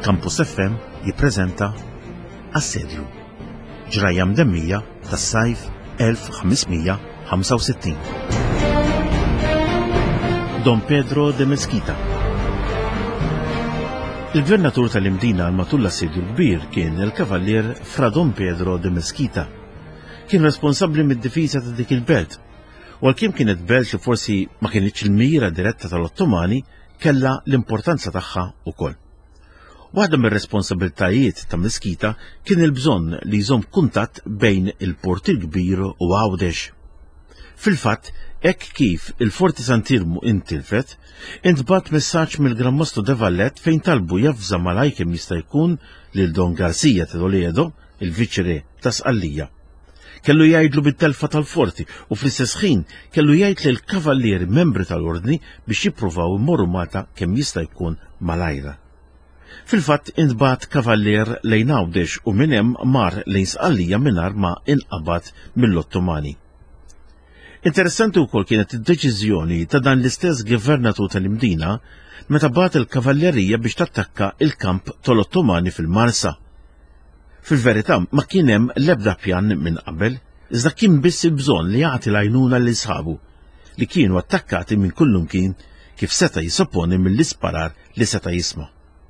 Campus FM jippreżenta Assedju, ġrajja mdemmija tas-sajf 1565. Don Pedro de Mesquita. Il-gvernatur tal-Imdina għal matul l-assedju kbir kien il-kavallier Fra Don Pedro de Mesquita. Kien responsabbli mid-difiża ta' dik il-belt, u għalkemm kienet belt li forsi ma kienitx il-mira diretta tal-Ottomani, kella l-importanza tagħha wkoll. Waħda mir-responsabiltajiet ta' Mesquita kien il-bżonn li jżomm kuntatt bejn il-port il-kbir u Għawdex. Fil-fatt, hekk kif il-Forti Santirmu intilfet, intbat messaġġ mill-Gran Mastru de Vallet fejn talbu jafża malaj kemm jista' jkun lil Don Garcia de Toledo, il-viċi-re ta' Sqallija. Kellu jgħidlu bit-telfa tal-forti u fl-istess ħin kellu jgħid lil kavallieri membri tal-ordni biex jippruvaw immorru Malta kemm jista' jkun malajra. Fil-fatt intbat kavallier lejn Għawdex u minn hemm mar lejn Sqallija mingħajr ma inqabad mill-Ottomani. Interessanti wkoll kienet id-deċiżjoni ta' dan l-istess gvernatur tal-Imdina meta bagħat il-kavallerija biex tattakka il-kamp tal-Ottomani fil-Marsa. Fil-verità ma kien hemm l-ebda pjan minn qabel, iżda kien biss il-bżonn li jagħti l-għajnuna lil sħabu li kienu attakkati minn kullum kien kif seta' jisopponi mill-isparar li seta' jisma'.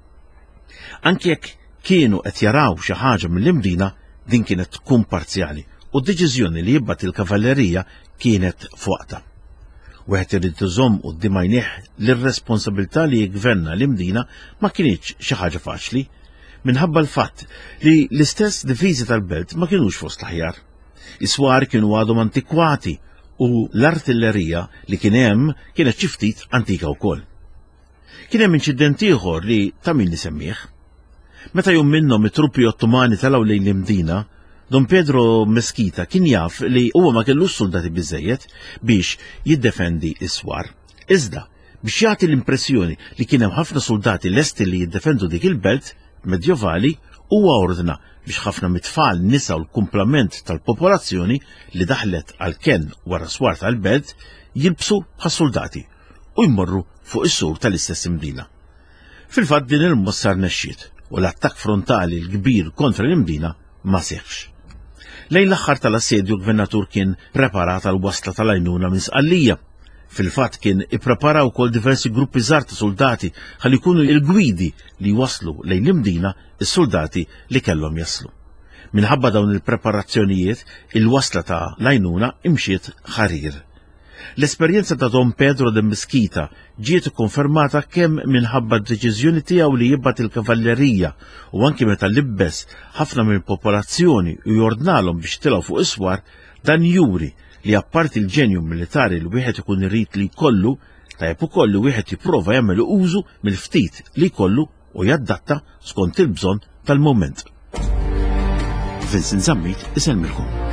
Anke jekk kienu qed jaraw xi ħaġa mill-Imdina, din kienet tkun parzjali u d-deċiżjoni li jibgħat il-kavallerija kienet fuqta. Wieħed irid iżomm quddiem għajnejh l-irresponsabilità li jgverna l-Imdina ma kienx xi ħaġa faċli, minħabba l-fatt li l-istess difiżi tal-belt ma kienux fost l-aħjar. Is-swar kienu għadhom antikwati u l-artillerija li kien hemm kienet xi ftit antika wkoll. Kien hemm inċident ieħor li ta' min nisemmih. Meta jum minnhom it-truppi Ottomani talgħu lejn l-Imdina, Don Pedro Mesquita kien jaf li huwa ma kellux soldati biżejjed biex jiddefendi is-swar. Iżda biex jagħti l-impressjoni li kien hemm ħafna soldati lesti li jiddefendu dik il-belt medjevali, huwa ordna biex ħafna mit-tfal, nisa u l-kumplament tal-popolazzjoni li daħlet għal-ken wara swar tal-belt jilbsu bħas-soldati u jmorru fuq is-sur tal-istess Imdina. Fil-fatt din il-mossar nexxiet u l-attakk frontali l-kbir kontra l-Imdina ma seħħx. Lejn l-aħħar tal-assedju l-gvernatur kien preparat għal-wasla tal-għajnuna minn Sqallija. Fil-fatt kien ippreparaw ukoll diversi gruppi żgħar ta' soldati ħalli jkunu l-gwidi li waslu lejn l-Imdina is-soldati li kellhom jaslu. Minħabba dawn il-preparazzjonijiet, il-wasla ta' l-għajnuna imxiet ħarir. L-esperjenza ta' Don Pedro de Mesquita ġiet ikkonfermata kemm minħabba d-deċiżjoni tiegħu li jibgħat il-kavallerija u anke meta libbes ħafna mill-popolazzjoni u jordnalhom biex tilgħu fuq iswar, dan juri li apparti l-ġenju militari li wieħed ikun irid li jkollu, tajjeb ukoll li wieħed jipprova jagħmel użu mill-ftit li jkollu u jaddatta skont il-bżonn tal-mument. Vincent Zammit isellmilkom.